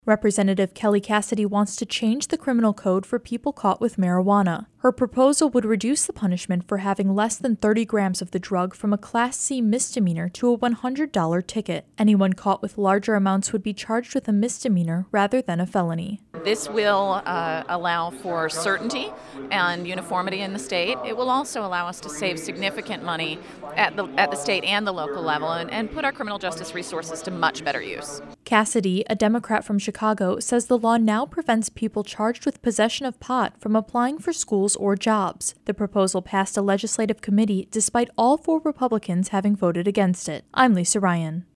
Representative Kelly Cassidy wants to change the criminal code for people caught with marijuana. Her proposal would reduce the punishment for having less than 30 grams of the drug from a Class C misdemeanor to a $100 ticket. Anyone caught with larger amounts would be charged with a misdemeanor rather than a felony. This will allow for certainty and uniformity in the state. It will also allow us to save significant money at the state and the local level and put our criminal justice resources to much better use. Cassidy, a Democrat from Chicago, says the law now prevents people charged with possession of pot from applying for schools or jobs. The proposal passed a legislative committee despite all 4 Republicans having voted against it. I'm Lisa Ryan.